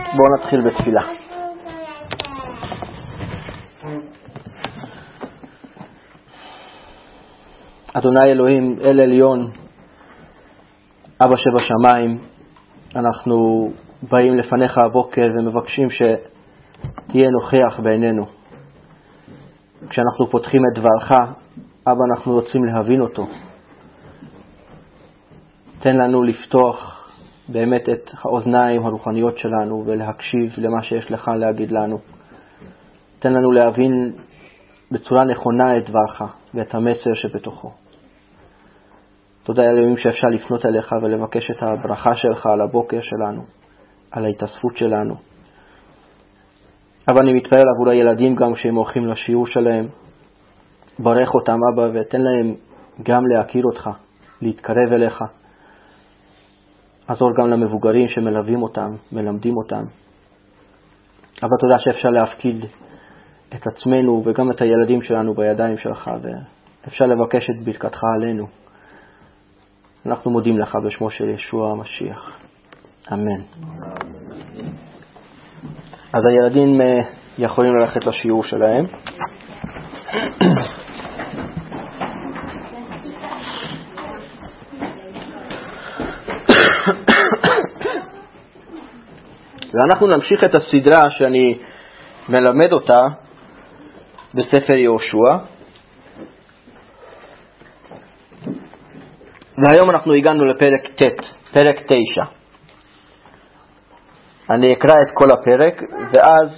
בואו נתחיל בתפילה. אדוני אלוהים, אל עליון, אבא שבשמיים, אנחנו באים לפניך הבוקר ומבקשים שתהיה נוכח בעינינו. כשאנחנו פותחים את דברך, אבא, אנחנו רוצים להבין אותו. תן לנו לפתוח באמת את האוזניים הרוחניות שלנו ולהקשיב למה שיש לך להגיד לנו. תן לנו להבין בצורה נכונה את דברך ואת המסר שבתוכו. תודה אלוהים שאפשר לפנות אליך ולבקש את הברכה שלך על הבוקר שלנו, על ההתאספות שלנו. אבל אני מתפלל עבור הילדים גם כשהם הולכים לשיעור שלהם. ברך אותם אבא ותן להם גם להכיר אותך, להתקרב אליך. עזור גם למבוגרים שמלווים אותם, מלמדים אותם. אבל תודה שאפשר להפקיד את עצמנו וגם את הילדים שלנו בידיים שלך, ואפשר לבקש את ברכתך עלינו. אנחנו מודים לך בשמו של ישוע המשיח. אמן. אז הילדים יכולים ללכת לשיעור שלהם. ואנחנו נמשיך את הסדרה שאני מלמד אותה בספר יהושע. והיום אנחנו הגענו לפרק ט', פרק 9. אני אקרא את כל הפרק ואז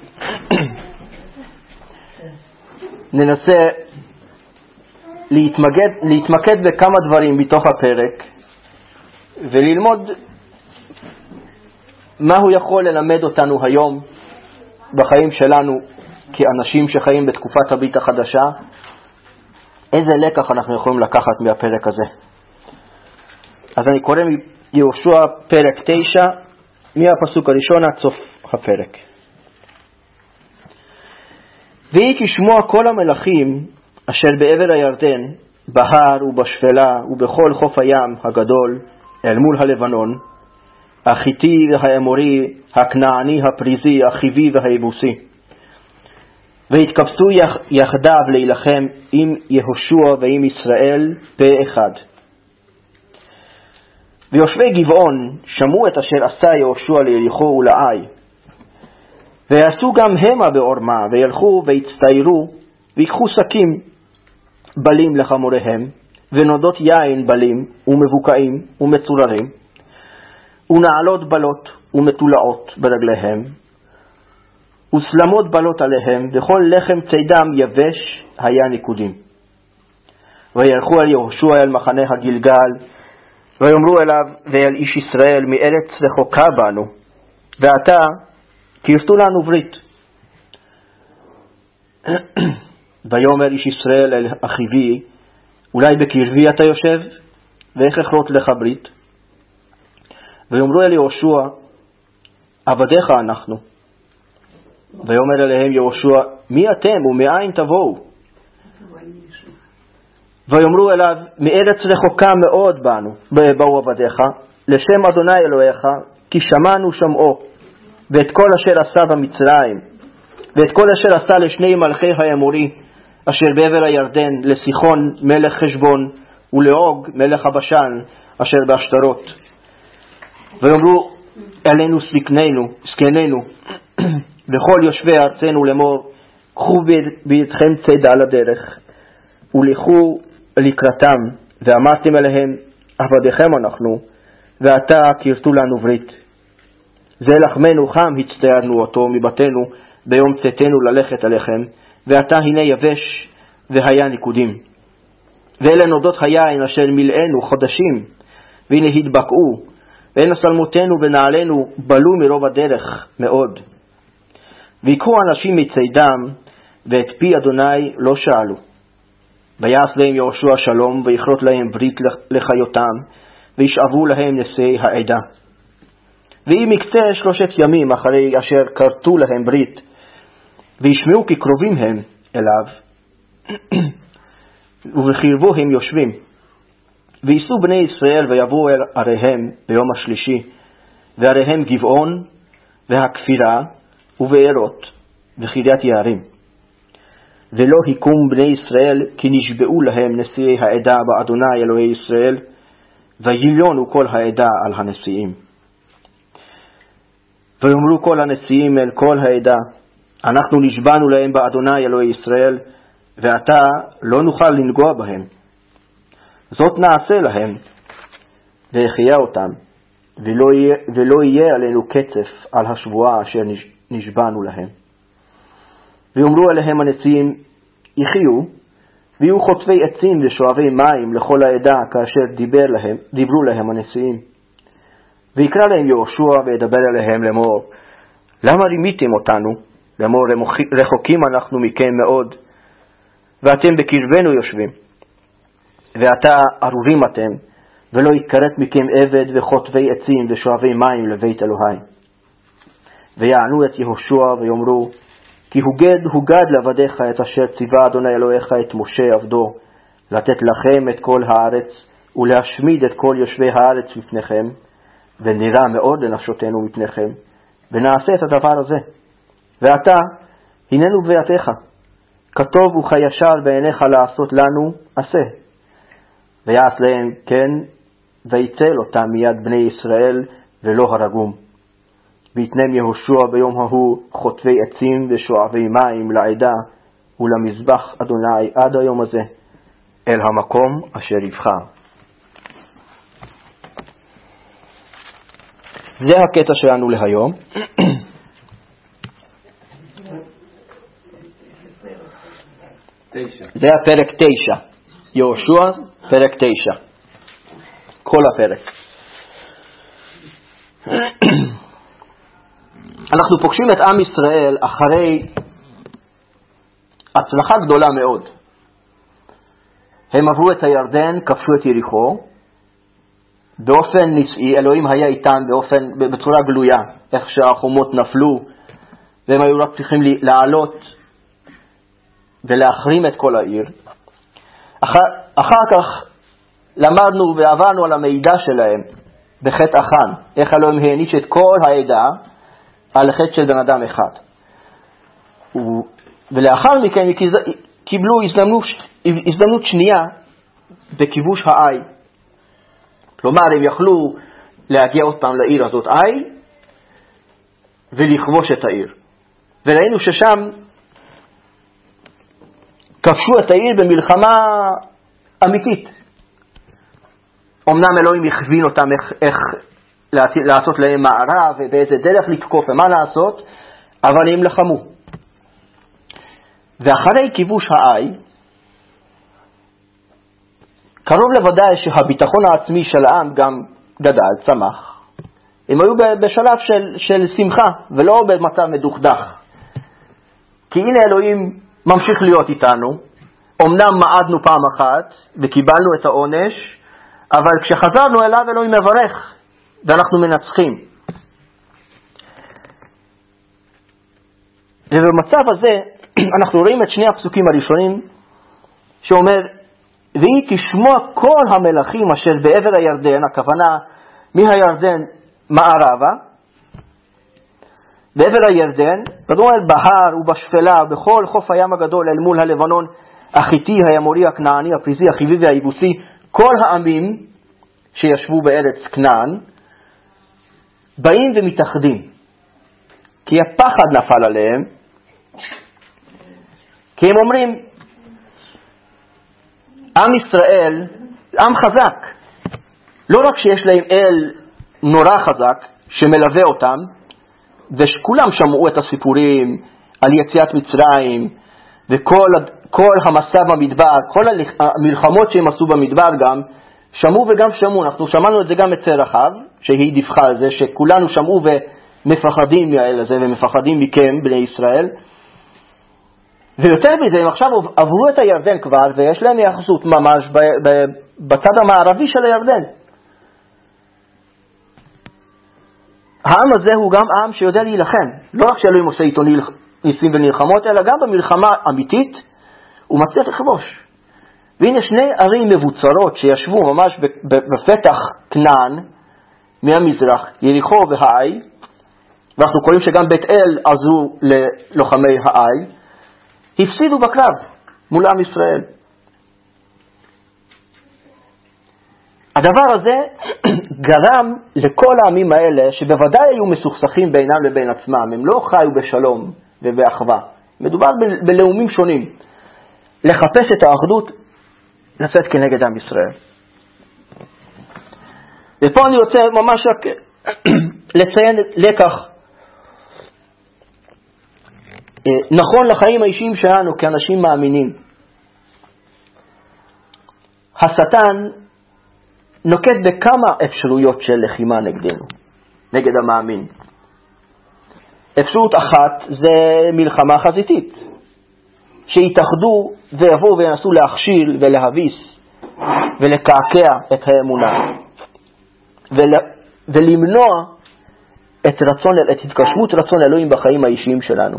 ננסה להתמקד בכמה דברים בתוך הפרק וללמוד מה הוא יכול ללמד אותנו היום בחיים שלנו כאנשים שחיים בתקופת הברית החדשה. איזה לקח אנחנו יכולים לקחת מהפרק הזה. אז אני קורא מיהושע פרק 9 מהפסוק הראשון עד סוף הפרק. ויהי כשמוע כל המלכים אשר בעבר הירדן, בהר ובשפלה ובכל חוף הים הגדול אל מול הלבנון, החיתי והאמורי, הכנעני, הפריזי, החיבי והיבוסי. והתקבצו יחדיו להילחם עם יהושע ועם ישראל פה אחד. ויושבי גבעון שמעו את אשר עשה יהושע ליריחו ולעי. ויעשו גם המה בעורמה, וילכו והצטיירו, ויקחו שקים בלים לחמוריהם, ונודות יין בלים ומבוקעים ומצוררים, ונעלות בלות ומתולעות ברגליהם, וסלמות בלות עליהם, וכל לחם צידם יבש היה ניקודים. וילכו אל יהושע אל מחנה הגלגל, ויאמרו אליו ואל איש ישראל, מארץ רחוקה בנו, ועתה כרתו לנו ברית. ויאמר איש ישראל אל אחיו, אולי בקרבי אתה יושב, ואיך אכרות לך ברית? ויאמרו אל יהושע, עבדיך אנחנו. ויאמר אליהם יהושע, מי אתם ומאין תבואו? ויאמרו אליו, מארץ רחוקה מאוד באו עבדיך, לשם אדוני אלוהיך, כי שמענו שמעו, ואת כל אשר עשה במצרים, ואת כל אשר עשה לשני מלכי האמורי, אשר בעבר הירדן, לסיחון מלך חשבון, ולעוג מלך הבשן, אשר באשתרות. ויאמרו אלינו זקנינו, וכל יושבי ארצנו לאמור, קחו בידכם צידה על הדרך, ולכו לקראתם, ואמרתם אליהם, עבדיכם אנחנו, ועתה כרתו לנו ברית. זה לחמנו חם הצטיירנו אותו מבתנו, ביום צאתנו ללכת עליכם, ועתה הנה יבש והיה ניקודים. ואלה נודות היין אשר מלאנו חודשים, והנה התבקעו, והנה סלמותינו ונעלינו בלו מרוב הדרך מאוד. ויקחו אנשים מצידם, ואת פי אדוני לא שאלו. ויעש להם יהושע שלום, ויכרות להם ברית לחיותם, וישאבו להם נשאי העדה. ואם מקצה 3 ימים אחרי אשר כרתו להם ברית, וישמעו כי קרובים הם אליו, ובחרבו הם יושבים. ויסו בני ישראל ויבואו אל עריהם ביום השלישי, ועריהם גבעון והכפירה ובארות וחידת יערים. ולא היקום בני ישראל כי נשבעו להם נשיאי העדה באדוני אלוהי ישראל, ויליונו כל העדה על הנשיאים. ויאמרו כל הנשיאים אל כל העדה, אנחנו נשבענו להם באדוני אלוהי ישראל, ועתה לא נוכל לנגוע בהם. זאת נעשה להם, והחיה אותם, ולא יהיה עלינו קצף על השבועה אשר נשבענו להם. ויאמרו עליהם הנשיאים, יחיו, ויהיו חוטבי עצים ושואבי מים לכל העדה, כאשר דיברו להם הנשיאים. ויקרא להם יהושע וידבר אליהם לאמור, למה רימיתם אותנו? לאמור, רחוקים אנחנו מכם מאוד, ואתם בקרבנו יושבים. ועתה ארורים אתם, ולא יקראת מכם עבד וחוטבי עצים ושואבי מים לבית אלוהי. ויענו את יהושע ויאמרו, כי הוגד לבדיך את אשר ציווה אדוני אלוהיך את משה עבדו, לתת לכם את כל הארץ, ולהשמיד את כל יושבי הארץ מפניכם, ונראה מאוד לנפשותנו מפניכם, ונעשה את הדבר הזה. ועתה, הננו בביתך, כתוב וכישר בעיניך לעשות לנו, עשה. ויעש להם כן, ויצל אותם מיד בני ישראל, ולא הרגום. ויתנם יהושע ביום ההוא חוטבי עצים ושואבי מים לעדה ולמזבח אדוני עד היום הזה, אל המקום אשר יבחר. זה הקטע שלנו להיום. זה הפרק 9. יהושע, פרק 9. כל הפרק. אנחנו פוגשים את עם ישראל אחרי הצלחה גדולה מאוד. הם עברו את הירדן, כבשו את יריחו, באופן ניסי, אלוהים היה איתם בצורה גלויה, איך שהחומות נפלו, והם היו רק צריכים לעלות ולהחרים את כל העיר. אחר כך למדנו ועברנו על המידע שלהם בחטא החאן, איך אלוהים העניש את כל העדה על חטא של בן אדם אחד. ולאחר מכן קיבלו הזדמנות שנייה בכיבוש העי. כלומר, הם יכלו להגיע עוד פעם לעיר הזאת עי ולכבוש את העיר. וראינו ששם כבשו את העיר במלחמה אמיתית. אמנם אלוהים הכווין אותם איך לעשות להם מערב ובאיזה דרך לתקוף ומה לעשות, אבל הם לחמו. ואחרי כיבוש העי, קרוב לוודאי שהביטחון העצמי של העם גם גדל, צמח. הם היו בשלב של שמחה ולא במצב מדוכדך. כי הנה אלוהים ממשיך להיות איתנו, אמנם מעדנו פעם אחת וקיבלנו את העונש, אבל כשחזרנו אליו אלוהים מברך ואנחנו מנצחים. ובמצב הזה אנחנו רואים את שני הפסוקים הראשונים שאומר, והיא תשמוע כל המלכים אשר בעבר הירדן, הכוונה מהירדן מערבה, בעבר הירדן, זאת אומרת בהר ובשפלה, בכל חוף הים הגדול אל מול הלבנון, החיתי, הימורי, הכנעני, הפריזי, החיבי והיבוסי, כל העמים שישבו בארץ כנען, באים ומתאחדים. כי הפחד נפל עליהם, כי הם אומרים, עם ישראל, עם חזק. לא רק שיש להם אל נורא חזק שמלווה אותם, וכולם שמעו את הסיפורים על יציאת מצרים, וכל המסע במדבר, כל המלחמות שהם עשו במדבר גם, שמעו וגם שמעו. אנחנו שמענו את זה גם אצל רחב, שהיא דיווחה על זה, שכולנו שמעו ומפחדים מהאל הזה, ומפחדים מכם, בני ישראל. ויותר מזה, הם עכשיו עברו את הירדן כבר, ויש להם יחסות ממש בצד המערבי של הירדן. העם הזה הוא גם עם שיודע להילחם. לא רק שאלוהים עושה איתו ניסים ונלחמות, אלא גם במלחמה אמיתית הוא מצליח לכבוש. והנה שני ערים מבוצרות שישבו ממש בפתח כנען מהמזרח, יריחו והעי, ואנחנו קוראים שגם בית אל עזרו ללוחמי העי, הפסידו בקרב מול עם ישראל. הדבר הזה גרם לכל העמים האלה, שבוודאי היו מסוכסכים בינם לבין עצמם, הם לא חיו בשלום ובאחווה, מדובר בלאומים שונים, לחפש את האחדות, לצאת כנגד עם ישראל. ופה אני רוצה ממש רק לציין לקח נכון לחיים האישיים שלנו כאנשים מאמינים. השטן נוקט בכמה אפשרויות של לחימה נגדנו, נגד המאמין. אפשרות אחת זה מלחמה חזיתית, שיתאחדו ויבואו וינסו להכשיל ולהביס ולקעקע את האמונה ולמנוע את התגשמות רצון אלוהים בחיים האישיים שלנו.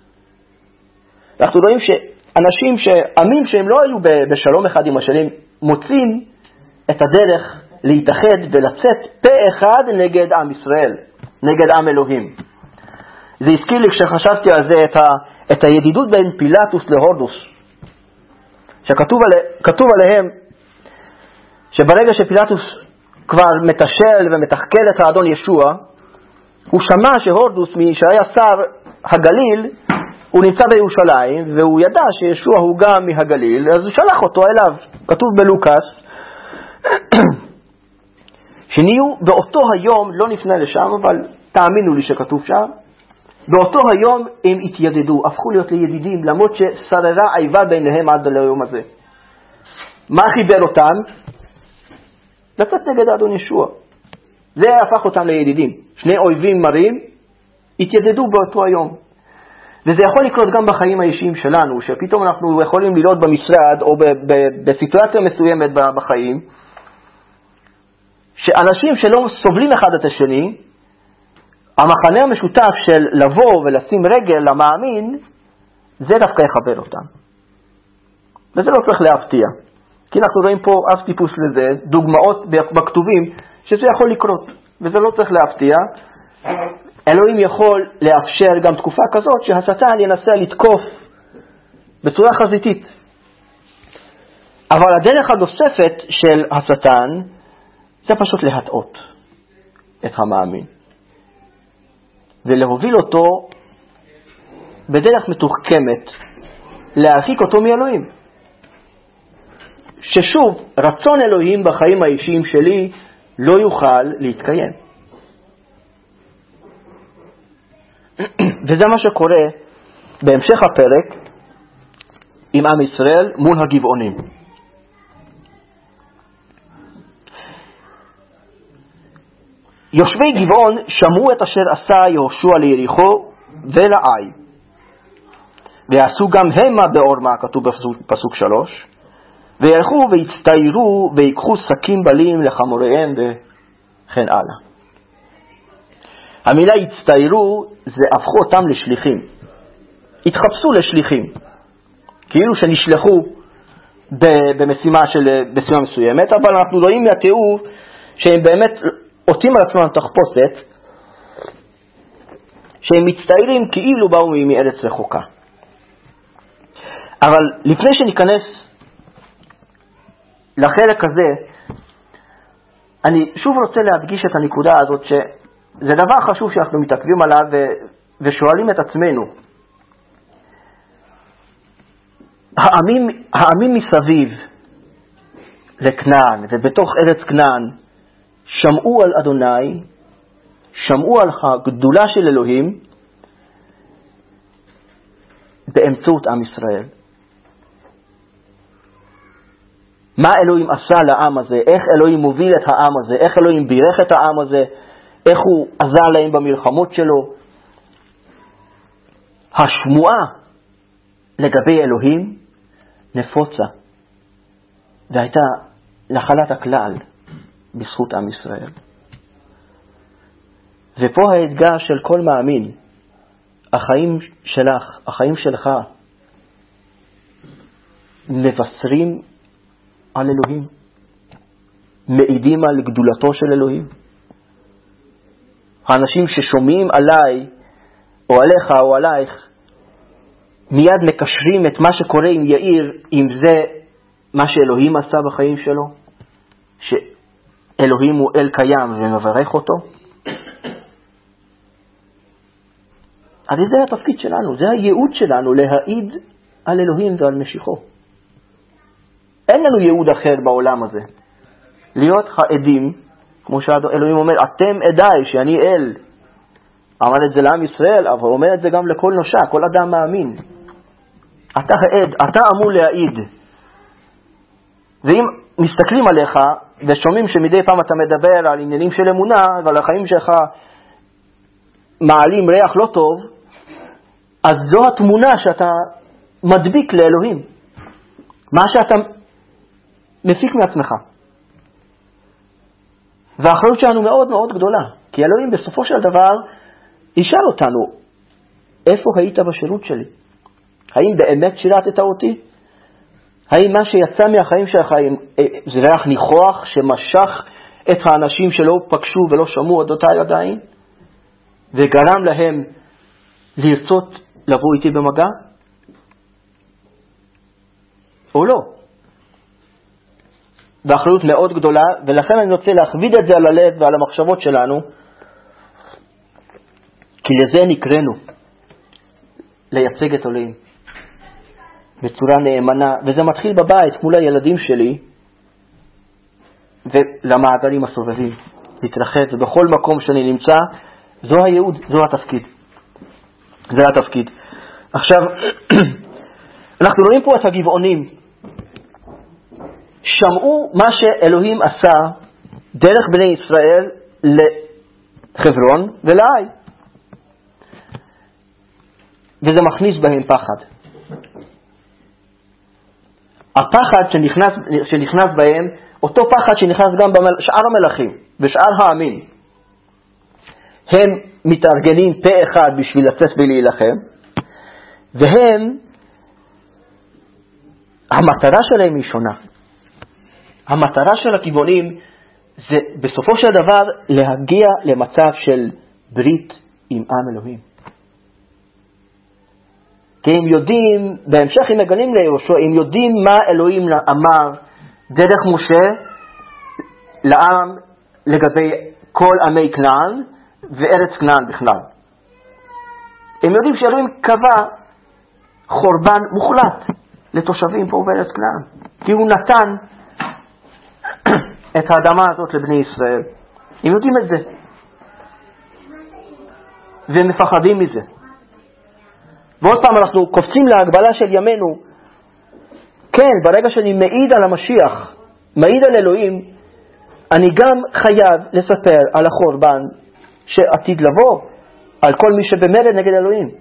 אנחנו רואים שאנשים עמים שהם לא היו בשלום אחד עם השני, מוצאים את הדרך להתאחד ולצאת פה אחד נגד עם ישראל, נגד עם אלוהים. זה הזכיר לי כשחשבתי על זה את הידידות בין פילטוס להורדוס, שכתוב עליהם שברגע שפילטוס כבר מתשל ומתחקל את האדון ישוע, הוא שמע שהורדוס, שהיה שר הגליל, הוא נמצא בירושלים, והוא ידע שישוע הוא גם מהגליל, אז הוא שלח אותו אליו. כתוב בלוקס, שנהיו באותו היום, לא נפנה לשם, אבל תאמינו לי שכתוב שם, באותו היום הם התיידדו, הפכו להיות לידידים, למרות ששררה איבה ביניהם עד ליום הזה. מה חיבר אותם? לצאת נגד האדון ישוע. זה הפך אותם לידידים. שני אויבים מרים התיידדו באותו היום. וזה יכול לקרות גם בחיים האישיים שלנו, שפתאום אנחנו יכולים לראות במשרד או בסיטואציה מסוימת בחיים, שאנשים שלא סובלים אחד את השני, המחנה המשותף של לבוא ולשים רגל למאמין, זה דווקא יחבר אותם. וזה לא צריך להפתיע. כי אנחנו רואים פה אף טיפוס לזה, דוגמאות בכתובים, שזה יכול לקרות. וזה לא צריך להפתיע. אלוהים יכול לאפשר גם תקופה כזאת שהשטן ינסה לתקוף בצורה חזיתית. אבל הדרך הנוספת של השטן זה פשוט להטעות את המאמין ולהוביל אותו בדרך מתוחכמת להרחיק אותו מאלוהים. ששוב, רצון אלוהים בחיים האישיים שלי לא יוכל להתקיים. וזה מה שקורה בהמשך הפרק עם עם ישראל מול הגבעונים. יושבי גבעון שמעו את אשר עשה יהושע ליריחו ולעי, ועשו גם המה בעורמה, כתוב בפסוק 3, וילכו והצטיירו ויקחו שקים בלים לחמוריהם וכן הלאה. המילה הצטיירו זה הפכו אותם לשליחים, התחפשו לשליחים, כאילו שנשלחו במשימה מסוימת, אבל אנחנו רואים מהתיאור שהם באמת עוטים על עצמם תחפושת, שהם מצטיירים כאילו באו מארץ רחוקה. אבל לפני שניכנס לחלק הזה, אני שוב רוצה להדגיש את הנקודה הזאת, שזה דבר חשוב שאנחנו מתעכבים עליו ושואלים את עצמנו. העמים מסביב לכנען ובתוך ארץ כנען שמעו על אדוני, שמעו על הגדולה של אלוהים באמצעות עם ישראל. מה אלוהים עשה לעם הזה, איך אלוהים מוביל את העם הזה, איך אלוהים בירך את העם הזה, איך הוא עזר להם במלחמות שלו. השמועה לגבי אלוהים נפוצה והייתה נחלת הכלל בזכות עם ישראל. ופה האתגר של כל מאמין, החיים שלך, החיים שלך מבשרים על אלוהים, מעידים על גדולתו של אלוהים. האנשים ששומעים עליי או עליך או עלייך מיד מקשרים את מה שקורה עם יאיר עם זה מה שאלוהים עשה בחיים שלו, שאלוהים הוא אל קיים ומברך אותו. אז זה התפקיד שלנו, זה הייעוד שלנו, להעיד על אלוהים ועל משיחו. אין לנו ייעוד אחר בעולם הזה. להיות העדים, כמו שאלוהים אומר, אתם עדיי שאני אל. אמר את זה לעם ישראל, אבל הוא אומר את זה גם לכל נושא, כל אדם מאמין. אתה העד, אתה אמור להעיד. ואם מסתכלים עליך ושומעים שמדי פעם אתה מדבר על עניינים של אמונה ועל החיים שלך מעלים ריח לא טוב, אז זו התמונה שאתה מדביק לאלוהים. מה שאתה מפיק מעצמך. והאחריות שלנו מאוד מאוד גדולה. כי אלוהים בסופו של דבר ישאל אותנו, איפה היית בשירות שלי? האם באמת שירתת אותי? האם מה שיצא מהחיים שלך זה ריח ניחוח שמשך את האנשים שלא פגשו ולא שמעו עדותיי עדיין? וגרם להם לרצות לבוא איתי במגע? או לא? באחריות מאוד גדולה, ולכן אני רוצה להכביד את זה על הלב ועל המחשבות שלנו, כי לזה נקראנו, לייצג את אלוהים בצורה נאמנה, וזה מתחיל בבית מול הילדים שלי ולמעגלים הסובבים, להתרחב, ובכל מקום שאני נמצא, זו הייעוד, זו התפקיד. זה התפקיד. עכשיו, אנחנו רואים פה את הגבעונים, שמעו מה שאלוהים עשה דרך בני ישראל לחברון ולאי. וזה מכניס בהם פחד. הפחד שנכנס בהם, אותו פחד שנכנס גם בשאר המלכים, בשאר העמים. הם מתארגנים פה אחד בשביל לצאת ולהילחם, והם, המטרה שלהם היא שונה. המטרה של הגבעונים זה בסופו של דבר להגיע למצב של ברית עם עם אלוהים. כי הם יודעים, בהמשך הם מגלים ליהושע, הם יודעים מה אלוהים אמר דרך משה לעם לגבי כל עמי כנען וארץ כנען בכלל. הם יודעים שאלוהים קבע חורבן מוחלט לתושבים פה בארץ כנען. כי הוא נתן את האדמה הזאת לבני ישראל. הם יודעים את זה. והם מפחדים מזה. ועוד פעם אנחנו קופצים להגבלה של ימינו. כן, ברגע שאני מעיד על המשיח, מעיד על אלוהים, אני גם חייב לספר על החורבן שעתיד לבוא, על כל מי שבמרד נגד אלוהים.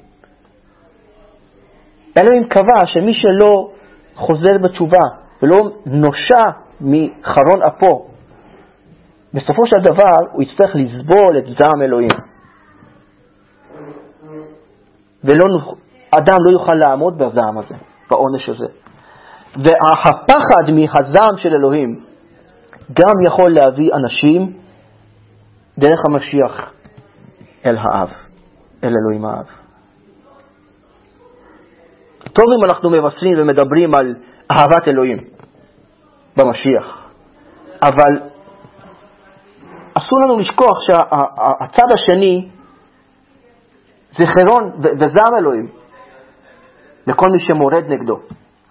אלוהים קבע שמי שלא חוזר בתשובה ולא נושע מחרון אפו, בסופו של דבר הוא יצטרך לסבול את זעם אלוהים. אדם לא יוכל לעמוד בזעם הזה, בעונש הזה. והפחד מהזעם של אלוהים גם יכול להביא אנשים דרך המשיח אל האב, אל אלוהים האב. טוב אם אנחנו מבשרים ומדברים על אהבת אלוהים במשיח, אבל אסור לנו לשכוח שהצד השני זה חרון וזעם אלוהים לכל מי שמורד נגדו.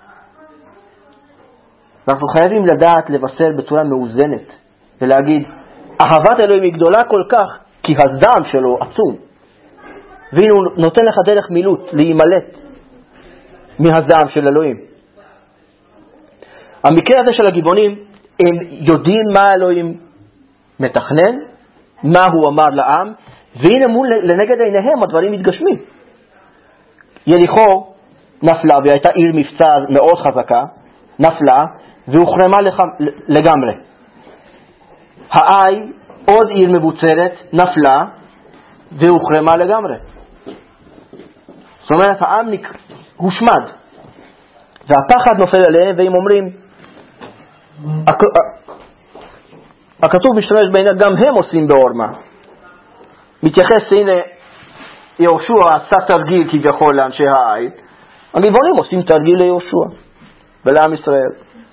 אנחנו חייבים לדעת לבשר בצורה מאוזנת ולהגיד, אהבת אלוהים היא גדולה כל כך כי הזעם שלו עצום, והנה הוא נותן לך דרך מילוט להימלט מהזעם של אלוהים. המקרה הזה של הגבעונים, הם יודעים מה אלוהים מתכנן, מה הוא אמר לעם, והנה מול לנגד עיניהם הדברים מתגשמים. יריחו נפלה, והייתה עיר מבצר מאוד חזקה, נפלה והוחרמה לגמרי. האי, עוד עיר מבוצרת, נפלה והוחרמה לגמרי. זאת אומרת, העם הושמד, והפחד נופל עליהם, והם אומרים, הכתוב משתמש בעיניו, גם הם עושים בעורמה. מתייחס, הנה, יהושע עשה תרגיל כביכול לאנשי העין, הגבעונים עושים תרגיל ליהושע ולעם ישראל.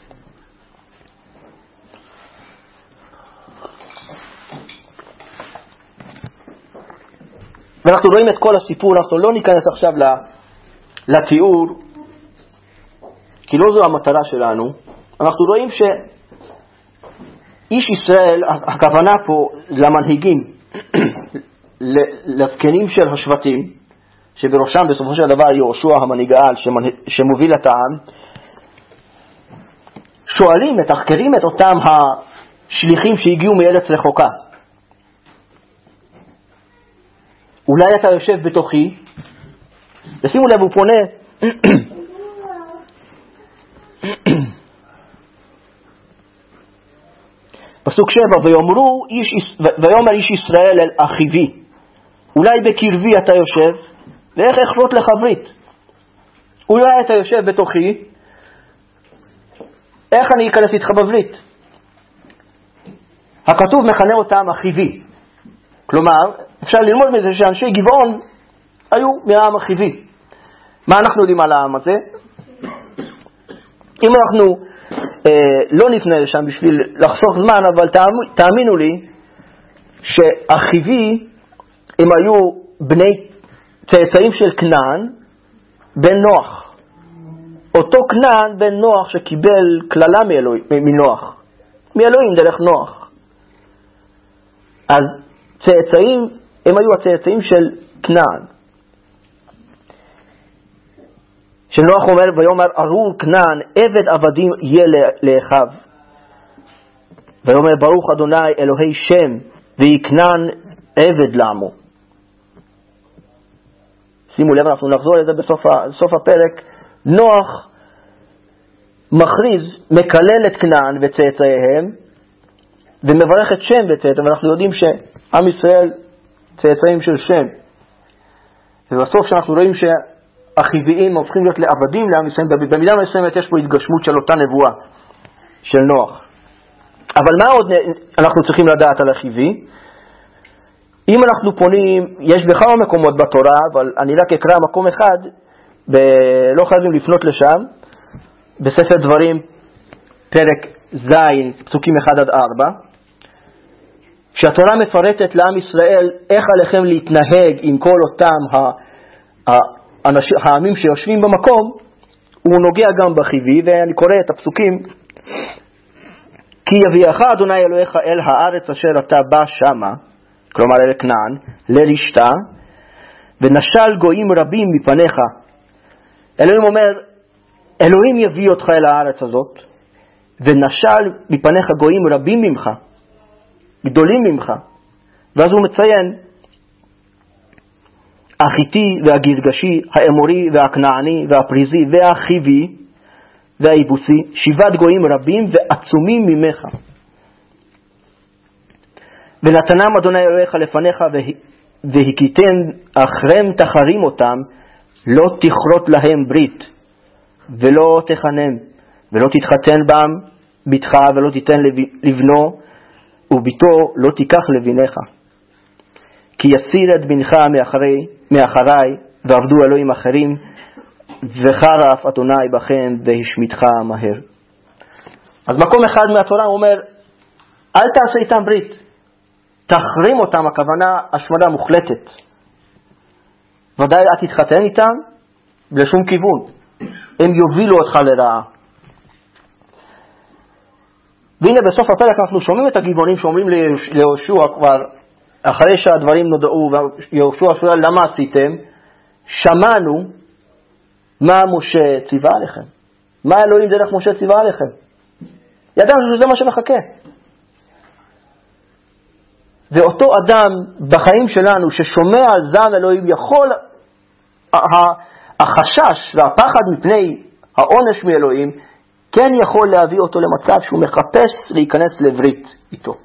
ואנחנו רואים את כל הסיפור, אנחנו לא ניכנס עכשיו לתיאור, כי לא זו המטרה שלנו. אנחנו רואים שאיש ישראל, הכוונה פה למנהיגים, לזקנים של השבטים, שבראשם בסופו של דבר יהושע המנהיג העל שמוביל את העם, שואלים, מתחקרים את אותם השליחים שהגיעו מארץ רחוקה. אולי אתה יושב בתוכי, ושימו לב, הוא פונה, פסוק 7, ויאמר איש ישראל אל אחיבי, אולי בקרבי אתה יושב, ואיך אכרות לך ברית? אולי אתה יושב בתוכי, איך אני אכנס איתך בברית? הכתוב מכנה אותם אחיבי. כלומר, אפשר ללמוד מזה שאנשי גבעון היו מהעם החיבי. מה אנחנו יודעים על העם הזה? אם אנחנו לא נפנה לשם בשביל לחסוך זמן, אבל תאמינו לי שהחיבי הם היו בני צאצאים של כנען בן נוח. אותו כנען בן נוח שקיבל כללה מנוח, מאלוהים דרך נוח. אז צאצאים, הם היו הצאצאים של כנען. שנוח אומר, ויאמר ארור כנען, עבד עבדים יהיה לאחיו. ויאמר ברוך אדוני אלוהי שם, ויקנן עבד לעמו. שימו לב, אנחנו נחזור לזה בסוף הפרק. נוח מכריז, מקלל את כנען וצאצאיהם, ומברך את שם וצאצאיהם, ואנחנו יודעים שעם ישראל צאצאים של שם. ובסוף שאנחנו רואים שהחיביים הופכים להיות לעבדים לעם ישראל, במידה מסוימת יש פה התגשמות של אותה נבואה של נוח. אבל מה עוד אנחנו צריכים לדעת על החיבי? אם אנחנו פונים, יש בכמה מקומות בתורה, אבל אני רק אקרא מקום אחד, לא חייבים לפנות לשם, בספר דברים, פרק ז', פסוקים 1-4, כשהתורה מפרטת לעם ישראל איך עליכם להתנהג עם כל אותם העמים שיושבים במקום, הוא נוגע גם בחיבי, ואני קורא את הפסוקים, כי יביאך אדוני אלוהיך אל הארץ אשר אתה בא שמה, כלומר אל כנען, לרשתה, ונשל גויים רבים מפניך. אלוהים אומר, אלוהים יביא אותך אל הארץ הזאת, ונשל מפניך גויים רבים ממך, גדולים ממך. ואז הוא מציין, החיתי והגרגשי, האמורי והכנעני והפריזי והחיבי והיבוסי, 7 גויים רבים ועצומים ממך. ונתנם אדוני אלוהיך לפניך והכיתם אחריהם תחרים אותם, לא תכרות להם ברית ולא תחנם ולא תתחתן בם ביתך ולא תיתן לבנו וביתו לא תיקח לבינך, כי יסיר את בנך מאחרי ועבדו אלוהים אחרים וחרף אדוני בכם והשמיתך מהר. אז מקום אחד מהתורה אומר, אל תעשה איתם ברית, תחרים אותם, הכוונה השמדה מוחלטת. ודאי אל תתחתן איתם לשום כיוון, הם יובילו אותך לרעה. והנה בסוף הפרק אנחנו שומעים את הגבעונים שאומרים ליהושע כבר אחרי שהדברים נודעו, ויהושע שואל למה עשיתם? שמענו מה משה ציווה עליכם, מה אלוהים דרך משה ציווה עליכם, ידענו שזה מה שמחכה. ואותו אדם בחיים שלנו ששומע על זעם אלוהים, יכול החשש והפחד מפני העונש מאלוהים כן יכול להביא אותו למצב שהוא מחפש להיכנס לברית איתו.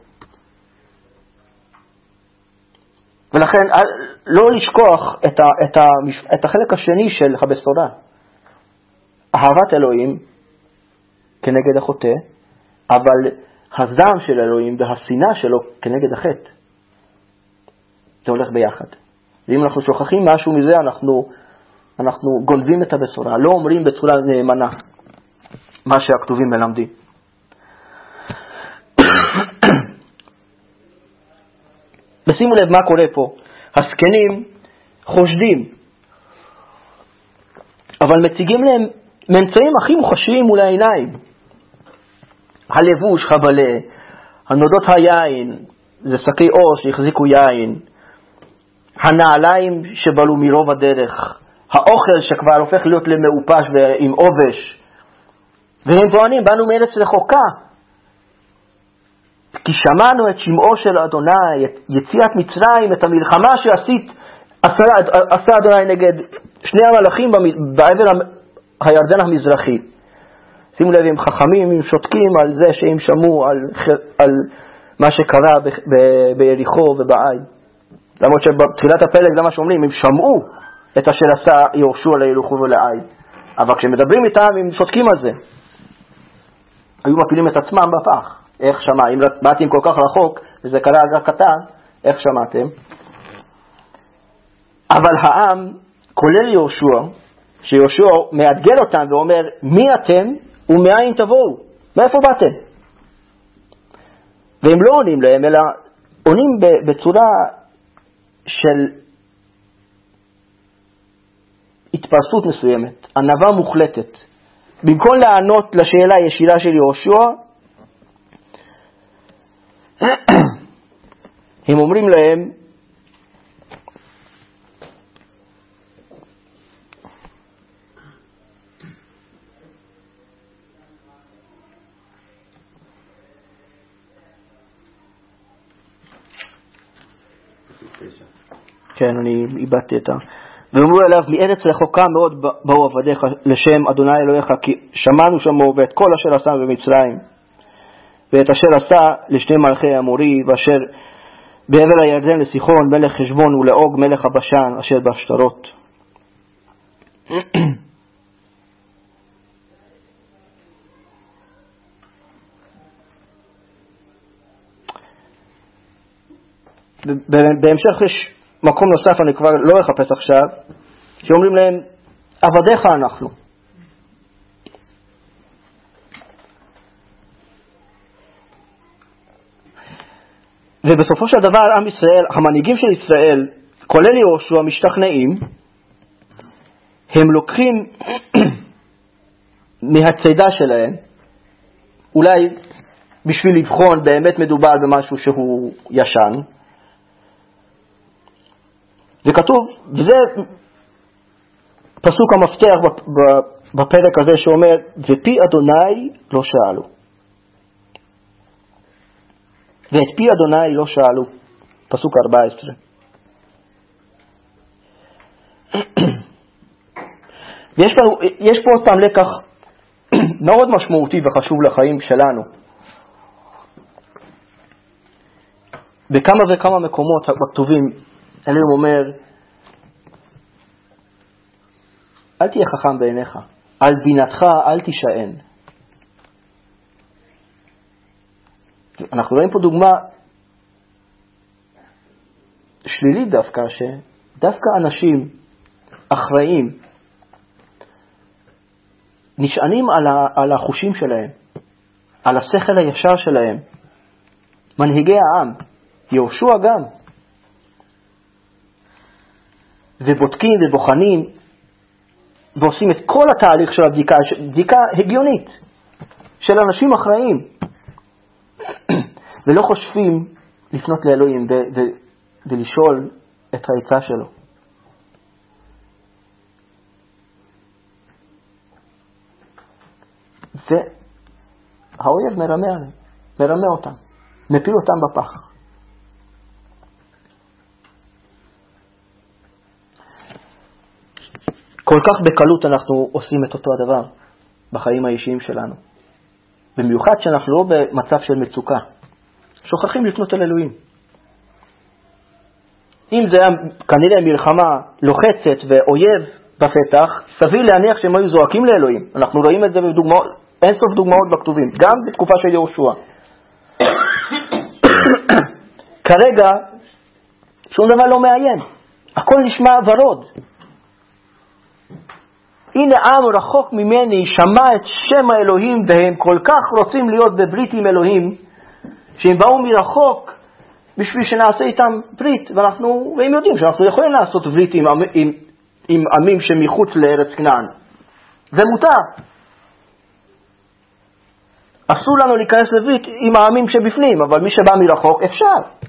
ולכן לא לשכוח את החלק השני של הבשורה, אהבת אלוהים כנגד החוטא, אבל הזעם של אלוהים והשנאה שלו כנגד החטא. זה הולך ביחד. ואם אנחנו שוכחים משהו מזה, אנחנו גונבים את הבשורה, לא אומרים בצורה נאמנה מה שהכתובים מלמדים. ושימו לב מה קורה פה. הסקנים חושדים, אבל מציגים להם ממצאים הכי מוחשיים מול העיניים. הלבוש חבלה, הנודות היין, זה שקי אור שהחזיקו יין, הנעליים שבלו מרוב הדרך, האוכל שכבר הופך להיות למאופש ועם עובש. והם טוענים, באנו מארץ רחוקה, כי שמענו את שמעו של אדוני, את יציאת מצרים, את המלחמה עשה אדוני נגד שני המלאכים בעבר הירדן המזרחי. שימו לב, הם חכמים, הם שותקים על זה שהם שמעו על מה שקרה ביריחו ובעי. למרות שבתחילת הפלג זה מה שאומרים, הם שמעו את אשר עשה יהושע ליריחו ולעי. אבל כשמדברים איתם, הם שותקים על זה. היו מפילים את עצמם בפח. איך שמע? אם באתם כל כך רחוק, וזה קרה רק קטן, איך שמעתם? אבל העם, כולל יהושע, שיהושע מאתגר אותם ואומר, מי אתם ומאין תבואו? מאיפה באתם? והם לא עונים להם, אלא עונים בצורה של התפרסות מסוימת, ענווה מוחלטת. במקום לענות לשאלה הישירה של יהושע, הם אומרים להם, כן, אני איבדתי את ואומרו אליו, מארץ רחוקה מאוד באו עבדיך לשם אדוני אלוהיך, כי שמענו שמו ואת כל אשר עשה במצרים, ואת אשר עשה לשני מלכי המורי, ואשר בעבר הירדן לסיחון מלך חשבון ולאוג מלך הבשן אשר בשטרות. בהמשך יש מקום נוסף, אני כבר לא אחפש עכשיו, שאומרים להם, עבדיך אנחנו. ובסופו של דבר עם ישראל, המנהיגים של ישראל, כולל יהושע, משתכנעים, הם לוקחים מהצידה שלהם, אולי בשביל לבחון באמת מדובר במשהו שהוא ישן, וכתוב, וזה פסוק המפתח בפרק הזה שאומר, ופי אדוני לא שאלו. ואת פי אדוני לא שאלו. פסוק 14. יש פה אותם לקח מאוד משמעותי וחשוב לחיים שלנו. בכמה וכמה מקומות בכתובים, אלוהים אומר, אל תהיה חכם בעיניך, על בינתך אל תישען. אנחנו רואים פה דוגמה שלילית דווקא, שדווקא אנשים אחראים נשענים על החושים שלהם, על השכל הישר שלהם. מנהיגי העם, יהושע גם, ובודקים ובוחנים ועושים את כל התהליך של הבדיקה, בדיקה הגיונית של אנשים אחראים, ולא חושבים לפנות לאלוהים ולשאול את העצה שלו. והאויב מרמה אותם, מפיל אותם בפח. כל כך בקלות אנחנו עושים את אותו הדבר בחיים האישיים שלנו. במיוחד שאנחנו לא במצב של מצוקה. שוכחים לפנות אל אלוהים. אם זה היה כנראה מלחמה לוחצת ואויב בפתח, סביר להניח שהם היו זועקים לאלוהים. אנחנו רואים את זה אין סוף דוגמאות בכתובים, גם בתקופה של יהושע. כרגע שום דבר לא מאיים. הכל נשמע ורוד. הנה עם רחוק ממני שמע את שם האלוהים, והם כל כך רוצים להיות בברית עם אלוהים, שהם באו מרחוק בשביל שנעשה איתם ברית, והם יודעים שאנחנו יכולים לעשות ברית עם עמים שמחוץ לארץ כנען. זה מותר. אסור לנו להיכנס לברית עם העמים שבפנים, אבל מי שבא מרחוק אפשר.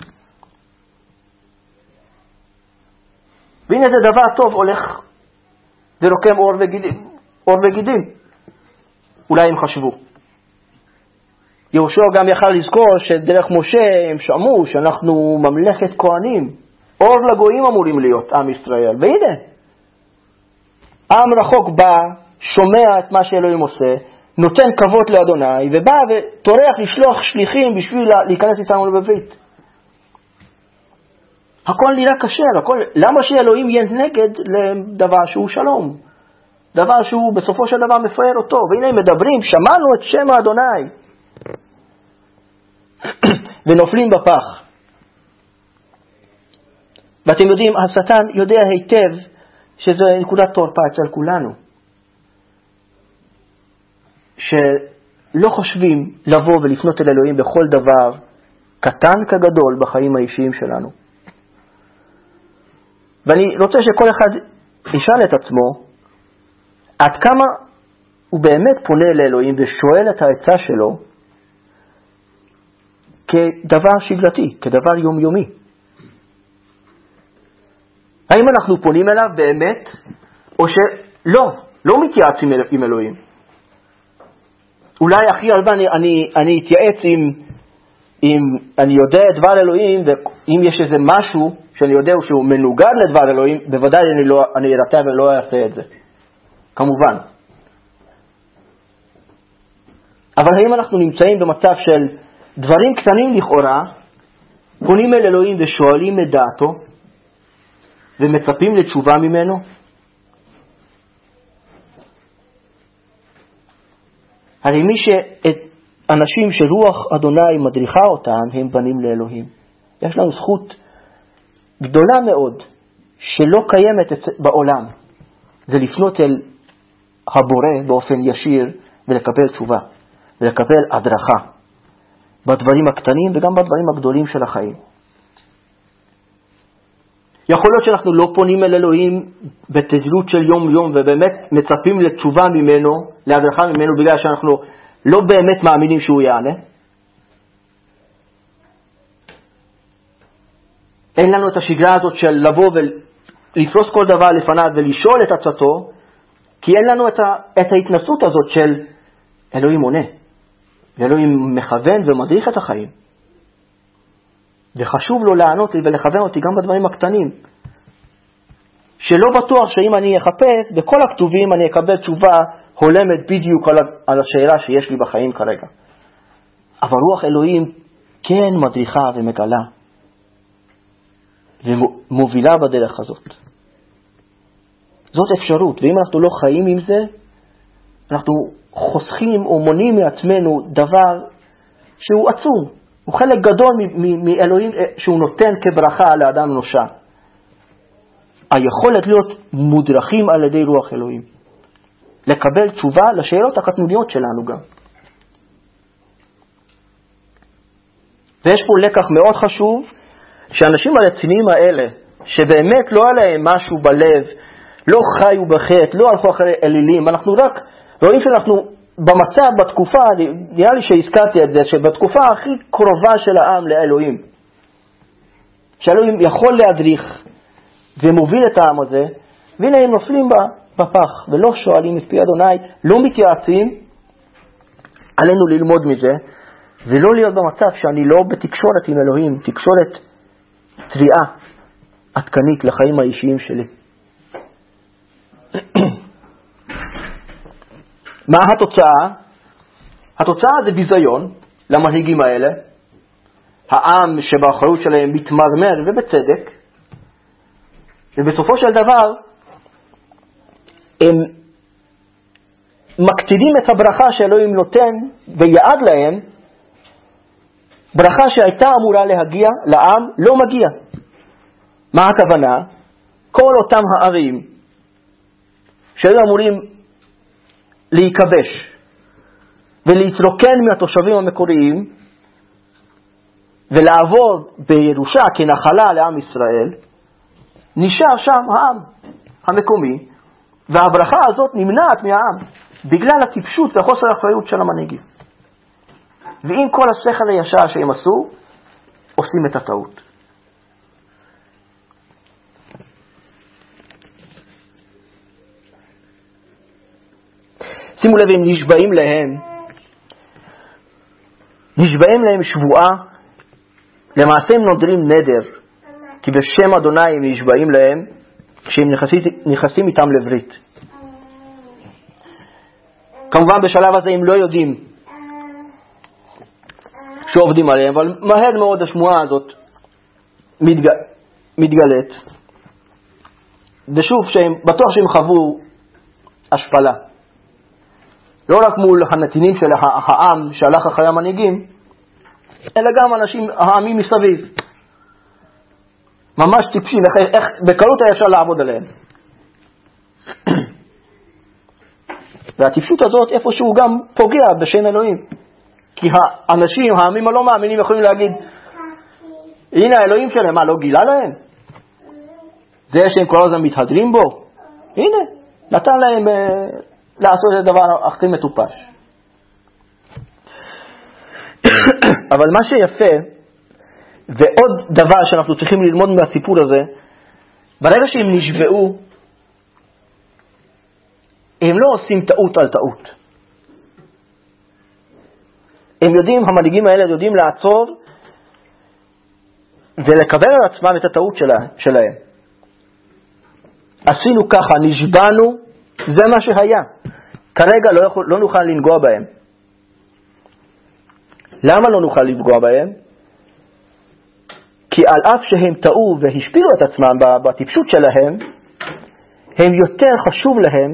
והנה זה דבר טוב הולך ורוקם אור וגידים. אולי הם חשבו. יהושע גם יכל לזכור שדרך משה הם שמעו שאנחנו ממלכת כהנים. אור לגויים אמורים להיות עם ישראל. והנה, עם רחוק בא, שומע את מה שאלוהים עושה, נותן כבוד לאדוני, ובא וטורח לשלוח שליחים בשביל להיכנס איתנו לברית. הכל נראה קשה, למה שאלוהים יהיה נגד לדבר שהוא שלום? דבר שהוא בסופו של דבר מפאר אותו. והנה הם מדברים, שמענו את שם האדוני. ונופלים בפח. ואתם יודעים, השטן יודע היטב שזו נקודת תורפה אצל כולנו. שלא חושבים לבוא ולפנות אל אלוהים בכל דבר, קטן כגדול בחיים האישיים שלנו. ואני רוצה שכל אחד ישאל את עצמו, עד כמה הוא באמת פונה לאלוהים ושואל את העצה שלו, כדבר שגרתי, כדבר יומיומי. האם אנחנו פונים אליו באמת, או לא מתייעצים עם אלוהים? אולי הכי הרבה אני אתייעץ אם אני יודע את דבר אלוהים, ואם יש איזה משהו שאני יודע שהוא מנוגד לדבר אלוהים, בוודאי אני ארתע ולא אעשה את זה. כמובן. אבל האם אנחנו נמצאים במצב של דברים קטנים לכאורה, פונים אל אלוהים ושואלים את דעתו, ומצפים לתשובה ממנו? הרי אנשים שרוח אדוני מדריכה אותם, הם בנים לאלוהים. יש לנו זכות גדולה מאוד שלא קיימת בעולם. זה לפנות אל הבורא באופן ישיר ולקבל תשובה, ולקבל הדרכה בדברים הקטנים וגם בדברים הגדולים של החיים. יכול להיות שאנחנו לא פונים אל אלוהים בתדירות של יום יום ובאמת מצפים לתשובה ממנו, להדרכה ממנו, בגלל שאנחנו לא באמת מאמינים שהוא יענה. אין לנו את השגרה הזאת של לבוא ולפרוס כל דבר לפניו ולשאול את עצתו, כי אין לנו את ההתנסות הזאת של אלוהים עונה. ואלוהים מכוון ומדריך את החיים. וחשוב לו לענות לי ולכוון אותי גם בדברים הקטנים. שלא בטוח שאם אני אחפש, בכל הכתובים אני אקבל תשובה הולמת בדיוק על השאלה שיש לי בחיים כרגע. אבל רוח אלוהים כן מדריכה ומגלה. ומובילה בדרך הזאת. זאת אפשרות. ואם אנחנו לא חיים עם זה, אנחנו חוסכים או מונעים מעצמנו דבר שהוא עצום. הוא חלק גדול מאלוהים שהוא נותן כברכה לאדם נושע. היכולת להיות מודרכים על ידי רוח אלוהים. לקבל תשובה לשאלות הקטנוניות שלנו גם. ויש פה לקח מאוד חשוב, שאנשים הרציניים האלה, שבאמת לא עליהם משהו בלב, לא חיו בחטא, לא הלכו אחרי אלילים, אנחנו רק רואים שאנחנו במצב, בתקופה, נראה לי שהזכרתי את זה, שבתקופה הכי קרובה של העם לאלוהים, שאלוהים יכול להדריך ומוביל את העם הזה, והנה הם נופלים בפח, ולא שואלים את פי אדוני, לא מתייעצים, עלינו ללמוד מזה, ולא להיות במצב שאני לא בתקשורת עם אלוהים, תקשורת תביעה עדכנית לחיים האישיים שלי. מה התוצאה? התוצאה זה ביזיון למנהיגים האלה. העם שבאחריות שלהם מתמרמר ובצדק. ובסופו של דבר הם מקטינים את הברכה שאלוהים נותן ויעד להם. ברכה שהייתה אמורה להגיע לעם לא מגיע. מה הכוונה? כל אותם הערים שהיו אמורים להיכבש ולהתרוקן מהתושבים המקוריים ולעבור בירושה כנחלה לעם ישראל, נשאר שם העם המקומי, והברכה הזאת נמנעת מהעם בגלל הטיפשות והחוסר האחריות של המנהיגים. ועם כל השכל הישר שהם עשו, עושים את הטעות. שימו לב, הם נשבעים להם שבועה, למעשה הם נודרים נדר, כי בשם אדוני הם נשבעים להם כשהם נכנסים איתם לברית. כמובן בשלב הזה הם לא יודעים שעובדים עליהם, אבל מהר מאוד השמועה הזאת מתגלית, ושוב בטוח שהם חוו השפלה, לא רק מול הנתינים של העם שהלך אחרי המנהיגים, אלא גם העמים מסביב. ממש טיפשים, איך בקלות היה אפשר לעבוד עליהם. והטיפשות הזאת איפשהו גם פוגע בשם אלוהים. כי האנשים, העמים הלא מאמינים יכולים להגיד, הנה האלוהים שלהם, מה לא גילה להם? זה שהם כל הזמן מתהדרים בו, הנה, נתן להם לעשות את הדבר הכי מטופש. אבל מה שיפה, ועוד דבר שאנחנו צריכים ללמוד מהסיפור הזה, ברגע שהם נשבעו, הם לא עושים טעות על טעות. הם יודעים, המנהיגים האלה יודעים לעצור ולקבל על עצמם את הטעות שלהם. עשינו ככה, נשבענו, זה מה שהיה. כרגע לא נוכל לנגוע בהם. למה לא נוכל לפגוע בהם? כי על אף שהם טעו והשפילו את עצמם בטיפשות שלהם, הם יותר חשוב להם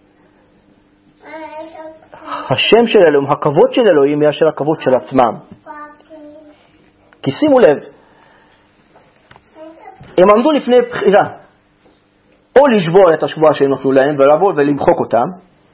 השם של אלוהים, הכבוד של אלוהים, מאשר הכבוד של עצמם. כי שימו לב, הם עמדו לפני בחירה, או לשבור את השבועה שהם נתנו להם ולבוא ולמחוק אותם,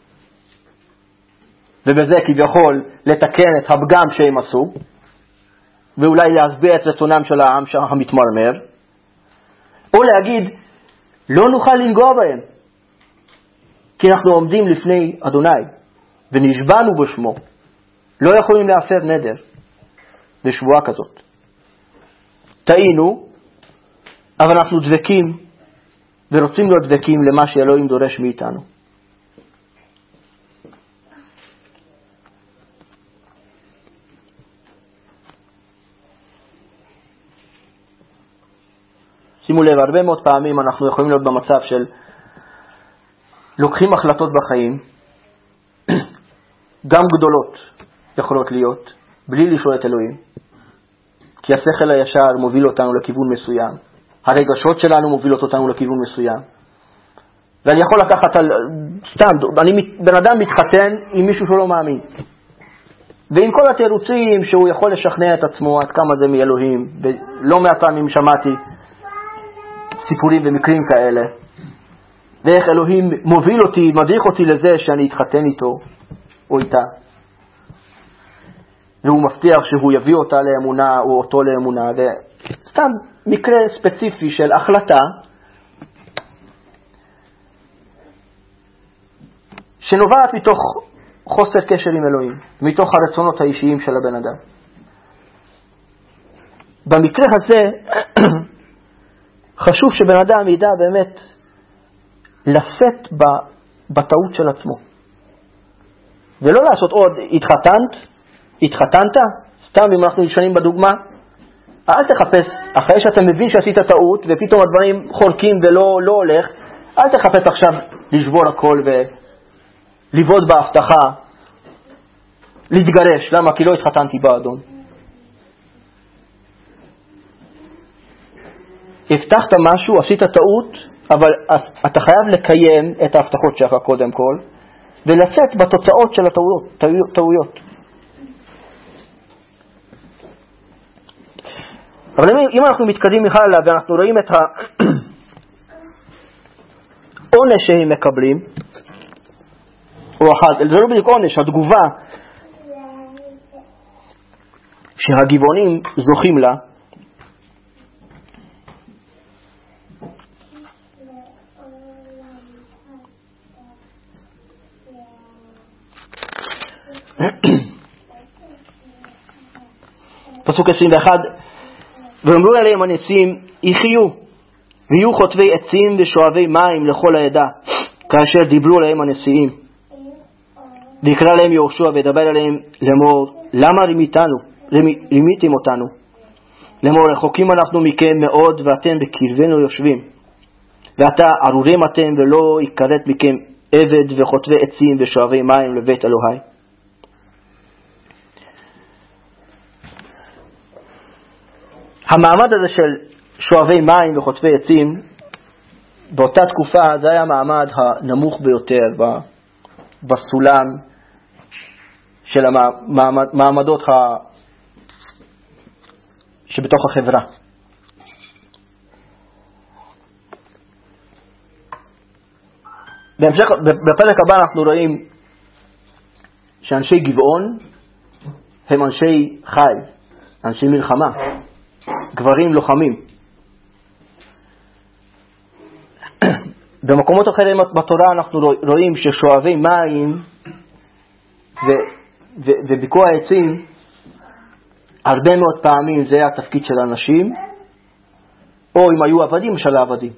ובזה כביכול לתקן את הפגם שהם עשו, ואולי להסביר את רצונם של העם המתמרמר, או להגיד, לא נוכל לנגוע בהם, כי אנחנו עומדים לפני אדוני, ונשבענו בשמו, לא יכולים להפר נדר בשבועה כזאת. טעינו, אבל אנחנו דבקים, ורוצים להיות דבקים למה שאלוהים דורש מאיתנו. שימו לב, הרבה מאוד פעמים אנחנו יכולים להיות במצב של לוקחים החלטות בחיים, גם גדולות יכולות להיות, בלי לשאול את אלוהים. כי השכל הישר מוביל אותנו לכיוון מסוים. הרגשות שלנו מובילות אותנו לכיוון מסוים. ואני יכול לקחת סתם, בן אדם מתחתן עם מישהו שלא מאמין. ועם כל התירוצים שהוא יכול לשכנע את עצמו עד כמה זה מאלוהים, ולא מעט פעמים שמעתי סיפורים ומקרים כאלה. ואיך אלוהים מוביל אותי, מדריך אותי לזה שאני אתחתן איתו או איתה. והוא מבטיח שהוא יביא אותה לאמונה או אותו לאמונה. וסתם מקרה ספציפי של החלטה שנובעת מתוך חוסר קשר עם אלוהים, מתוך הרצונות האישיים של הבן אדם. במקרה הזה חשוב שבן אדם ידע באמת לשאת בטעות של עצמו. ולא לעשות עוד התחתנת, סתם אם אנחנו נשנים בדוגמה, אל תחפש, אחרי שאתה מבין שעשית טעות ופתאום הדברים חורקים ולא הולך, אל תחפש עכשיו לשבור הכל ולבעוט בהבטחה, להתגרש. למה? כי לא התחתנתי באדון. הבטחת משהו, עשית טעות, אבל אתה חייב לקיים את ההבטחות שלך קודם כל, ולצאת בתוצאות של הטעויות. אבל אם אנחנו מתקדמים הלאה ואנחנו רואים את העונש שהם מקבלים, זה לא בדיוק עונש, התגובה שהגבעונים זוכים לה, פסוק 21, ואמרו אליהם הנשיאים, יחיו ויהיו חוטבי עצים ושואבי מים לכל העדה, כאשר דיברו עליהם הנשיאים. ויקרא להם יהושע וידבר עליהם לאמור, למה רימיתם אותנו? לאמור, רחוקים אנחנו מכם מאוד ואתם בקרבנו יושבים, ועתה ארורים אתם ולא יכרת מכם עבד וחוטבי עצים ושואבי מים לבית אלוהי. המעמד הזה של שואבי מים וחוטבי עצים באותה תקופה זה היה המעמד הנמוך ביותר בסולם של המעמדות שבתוך החברה. בהמשך, בפרק הבא אנחנו רואים שאנשי גבעון הם אנשי חיל, אנשי מלחמה, גברים לוחמים. במקומות אחרים בתורה אנחנו רואים ששואבי מים וביקוע עצים הרבה מאוד פעמים זה התפקיד של האנשים, או אם היו עבדים של העבדים.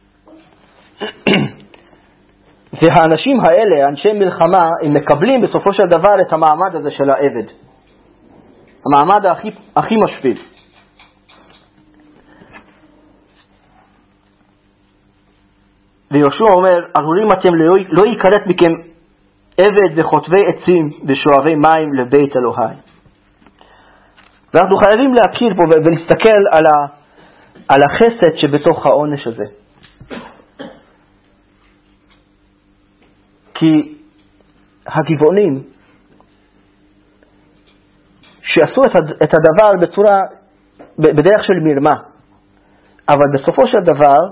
והאנשים האלה, אנשי מלחמה, הם מקבלים בסופו של דבר את המעמד הזה של העבד, המעמד הכי משפיל. ויהושע אומר, ארורים אתם לא יכרת מכם עבד וחוטבי עצים ושואבי מים לבית אלוהי. ואנחנו חייבים להכיר פה ולהסתכל על החסד שבתוך העונש הזה. כי הגבעונים שעשו את הדבר בדרך של מרמה, אבל בסופו של דבר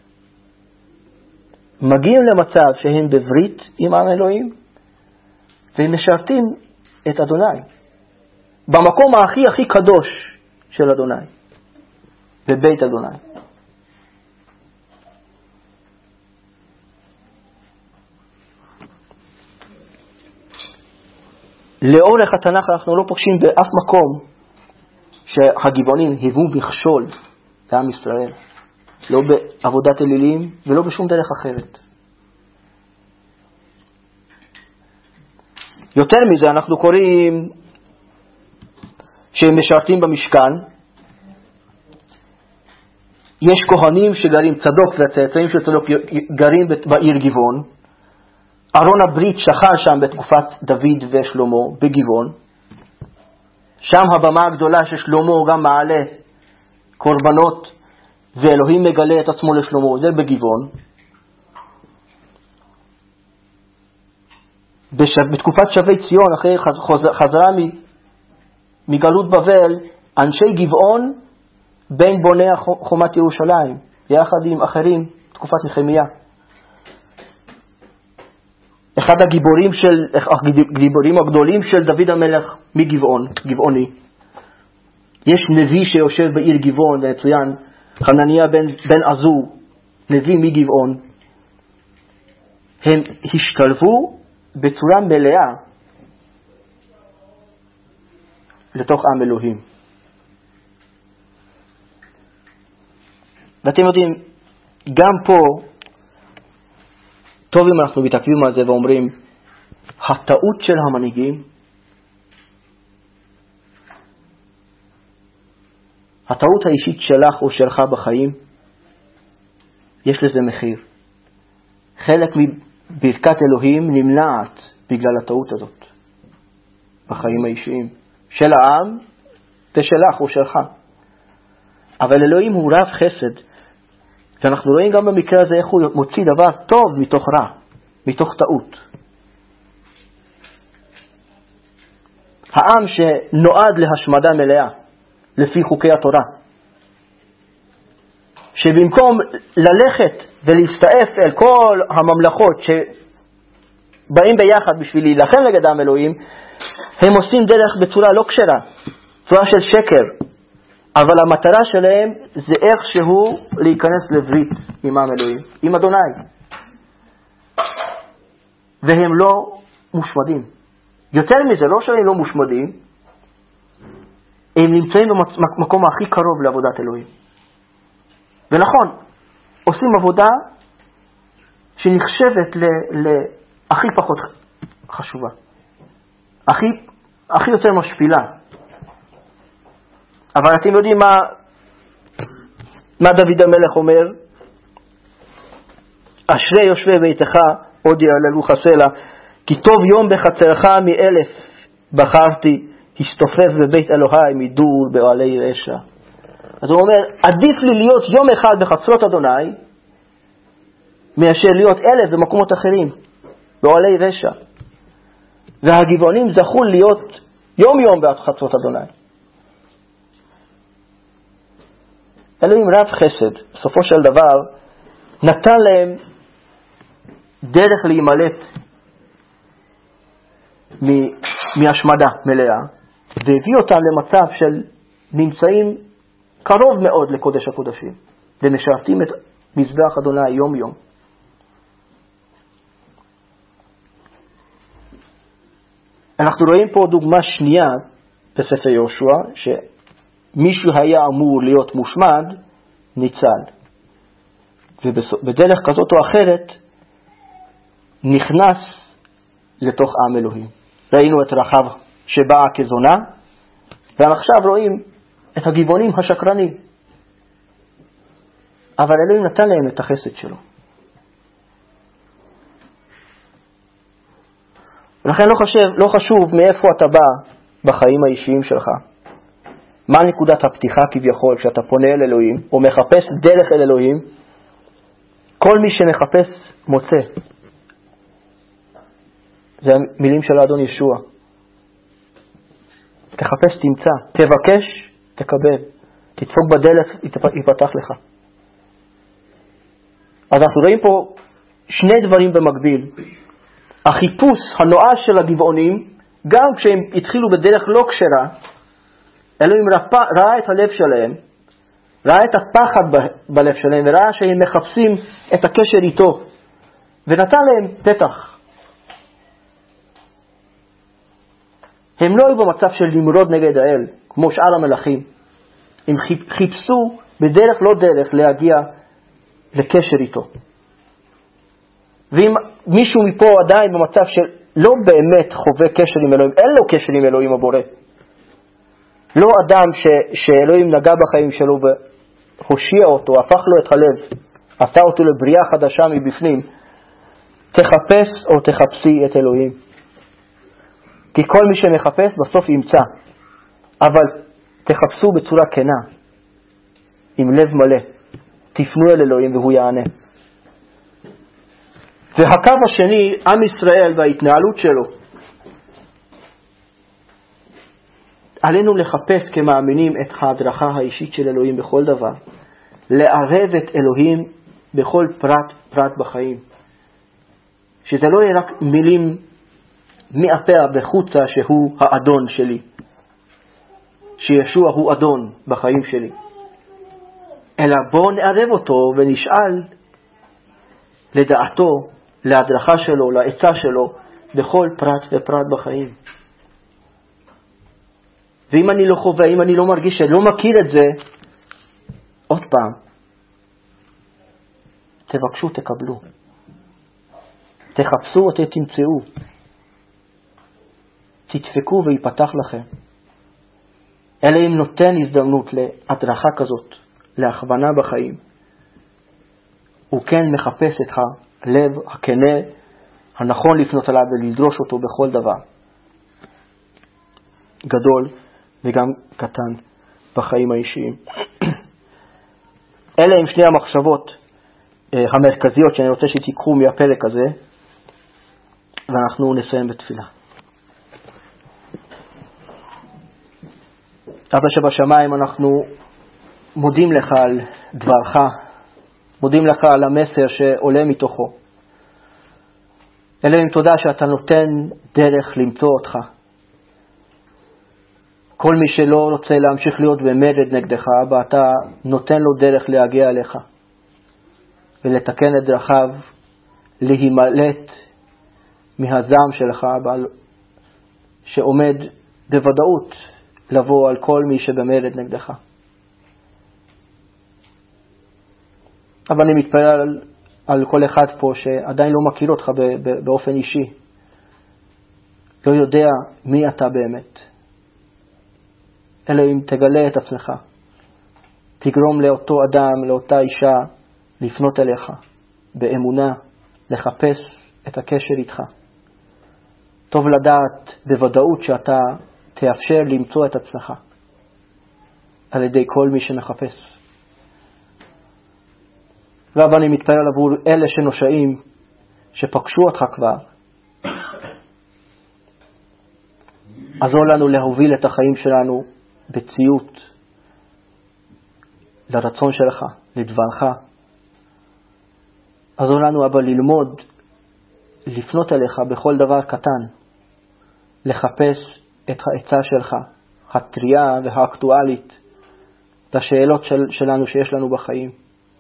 מגיעים למצב שהם בברית עם עם אלוהים והם משרתים את אדוני במקום הכי קדוש של אדוני, בבית אדוני. לאורך התנ"ך אנחנו לא פוגשים באף מקום שהגבעונים היוו מכשול לעם ישראל, לא בעבודת אלילים ולא בשום דרך אחרת. יותר מזה, אנחנו קוראים שהם משרתים במשכן. יש כהנים שגרים, צדוק והצאצאים של צדוק גרים בעיר גבעון. ארון הברית שכן שם בתקופת דוד ושלמה בגבעון. שם הבמה הגדולה ששלמה גם מעלה קורבנות ואלוהים מגלה את עצמו לשלמה, זה בגבעון. בתקופת שבי ציון, אחרי חזרה מגלות בבל, אנשי גבעון בין בוני חומת ירושלים, יחד עם אחרים, תקופת נחמיה. אחד הגיבורים הגדולים של דוד המלך מגבעון, גבעוני. יש נביא שיושב בעיר גבעון, ויצוין, חנניה בן עזו, נביא מגבעון. הם השתלבו בצורה מלאה לתוך עם אלוהים. ואתם יודעים, גם פה, טוב אם אנחנו מתעכבים על זה ואומרים, הטעות של המנהיגים, הטעות האישית שלך או שלך בחיים, יש לזה מחיר. חלק מברכת אלוהים נמנעת בגלל הטעות הזאת בחיים האישיים של העם ושלך או שלך. אבל אלוהים הוא רב חסד, ואנחנו רואים גם במקרה הזה איך הוא מוציא דבר טוב מתוך רע, מתוך טעות. העם שנועד להשמדה מלאה לפי חוקי התורה, שבמקום ללכת ולהסתעף אל כל הממלכות שבאים ביחד בשביל להילחם נגד עם אלוהים, הם עושים דרך בצורה לא כשרה, צורה של שקר. אבל המטרה שלהם זה איכשהו להיכנס לברית עם עם אלוהים, עם אדוני. והם לא מושמדים. יותר מזה, לא שהם לא מושמדים, הם נמצאים במקום הכי קרוב לעבודת אלוהים. ונכון, עושים עבודה שנחשבת להכי פחות חשובה. הכי יותר משפילה. אבל אתם יודעים מה דוד המלך אומר? אשרי יושבי ביתך עוד יהללוך סלע, כי טוב יום בחצרך מ1000 בחרתי, הסתופף בבית אלוהי מדור באוהלי רשע. אז הוא אומר, עדיף לי להיות יום אחד בחצרות אדוני, מאשר להיות 1000 במקומות אחרים, באוהלי רשע. והגבעונים זכו להיות יום יום בחצרות אדוני. אלוהים רב חסד, בסופו של דבר, נתן להם דרך להימלט מהשמדה מלאה, והביא אותם למצב של נמצאים קרוב מאוד לקודש הקודשים, ומשרתים את מזבח אדוני יום יום. אנחנו רואים פה דוגמה שנייה בספר יהושע, שמישהו היה אמור להיות מושמד, ניצל. ובדרך כזאת או אחרת, נכנס לתוך עם אלוהים. ראינו את רחב שבאה כזונה, ועכשיו רואים את הגבעונים השקרנים. אבל אלוהים נתן להם את החסד שלו. ולכן לא חשוב מאיפה אתה בא בחיים האישיים שלך. מה נקודת הפתיחה כביכול כשאתה פונה אל אלוהים, או מחפש דרך אל אלוהים? כל מי שמחפש מוצא. זה המילים של האדון ישוע. תחפש תמצא, תבקש תקבל, תדפוק בדלת ייפתח לך. אז אנחנו רואים פה שני דברים במקביל. החיפוש הנואש של הגבעונים, גם כשהם התחילו בדרך לא כשרה, אלוהים ראה את הלב שלהם, ראה את הפחד בלב שלהם, וראה שהם מחפשים את הקשר איתו, ונתן להם פתח. הם לא היו במצב של למרוד נגד האל, כמו שאר המלכים. הם חיפשו בדרך לא דרך להגיע לקשר איתו. ואם מישהו מפה עדיין במצב של לא באמת חווה קשר עם אלוהים, אין לו קשר עם אלוהים הבורא. לא אדם שאלוהים נגע בחיים שלו והושיע אותו, הפך לו את הלב, עשה אותו לבריאה חדשה מבפנים, תחפש או תחפשי את אלוהים. כי כל מי שמחפש בסוף ימצא. אבל תחפשו בצורה כנה, עם לב מלא. תפנו אל אלוהים והוא יענה. והקו השני, עם ישראל וההתנהלות שלו. עלינו לחפש כמאמינים את ההדרכה האישית של אלוהים בכל דבר. לערב את אלוהים בכל פרט בחיים. שזה לא יהיה רק מילים מאפיה בחוצה שהוא האדון שלי. שישוע הוא אדון בחיים שלי. אלא בואו נערב אותו ונשאל לדעתו, להדרכה שלו, לעצה שלו, בכל פרט ופרט בחיים. ואם אני לא חווה, אם אני לא מרגיש, לא מכיר את זה, עוד פעם, תבקשו, תקבלו. תחפשו, תמצאו. תדפקו ויפתח לכם. אלא אם נותן הזדמנות להדרכה כזאת, להכוונה בחיים. הוא כן מחפש את הלב הכנה, הנכון לפנות עליו ולדרוש אותו בכל דבר. גדול וגם קטן בחיים האישיים. אלה הם שני המחשבות המרכזיות שאני רוצה שתיקחו מהפרק הזה, ואנחנו נסיים בתפילה. אבא שבשמיים, אנחנו מודים לך על דברך מודים לך על המסר שעולה מתוכו. אלוהים, תודה שאתה נותן דרך למצוא אותך. כל מי שלא רוצה להמשיך להיות במרד נגדך, אבא, אתה נותן לו דרך להגיע אליך ולתקן את דרכיו, להימלט מהזעם שלך, אבא, שעומד בוודאות לבוא על כל מי שבמרד נגדך. אבל אני מתפלל על כל אחד פה שעדיין לא מכיר אותך באופן אישי, לא יודע מי אתה באמת. אלוהים, תגלה את עצמך, תגרום לאותו אדם, לאותה אישה, לפנות אליך באמונה, לחפש את הקשר איתך. טוב לדעת בוודאות שאתה תאפשר למצוא את עצמך על ידי כל מי שמחפש. רב, אני מתפלל עבור אלה שנושאים, שפגשו אותך כבר. עזור לנו להוביל את החיים שלנו בציות לרצון שלך, לדברך. עזור לנו אבל ללמוד, לפנות אליך בכל דבר קטן, לחפש את העצה שלך, הטריה והאקטואלית, את השאלות שלנו שיש לנו בחיים.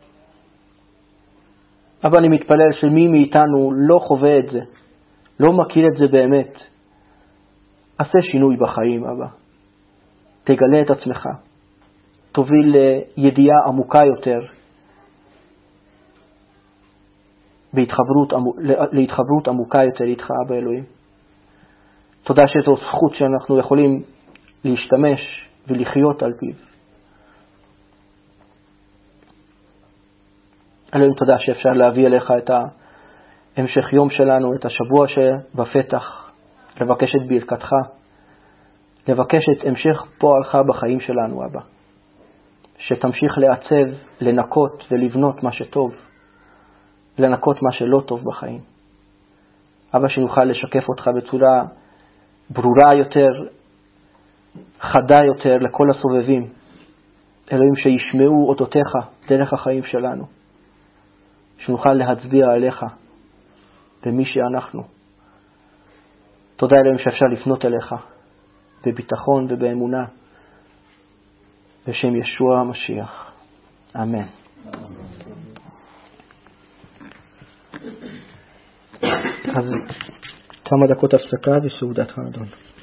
אבל אני מתפלל שמי מאיתנו לא חווה את זה, לא מכיר את זה באמת. עשה שינוי בחיים, אבא. תגלה את עצמך. תוביל לידיעה עמוקה יותר, להתחברות עמוקה יותר איתך, אבא אלוהים. תודה שזו זכות שאנחנו יכולים להשתמש ולחיות על פיו. אלוהים, תודה שאפשר להביא אליך את המשך יום שלנו, את השבוע שבפתח, לבקש את ברכתך, לבקש את המשך פועלך בחיים שלנו, אבא. שתמשיך לעצב, לנקות ולבנות מה שטוב, לנקות מה שלא טוב בחיים. אבא, שנוכל לשקף אותך בצורה ברורה יותר, חדה יותר לכל הסובבים. אלוהים, שישמעו אותותיך דרך החיים שלנו. שנוכל להצביע עליך במי שאנחנו. תודה אלוהים שאפשר לפנות אליך בביטחון ובאמונה בשם ישוע המשיח. אמן. אז כמה דקות הפסקה וסעודת האדון.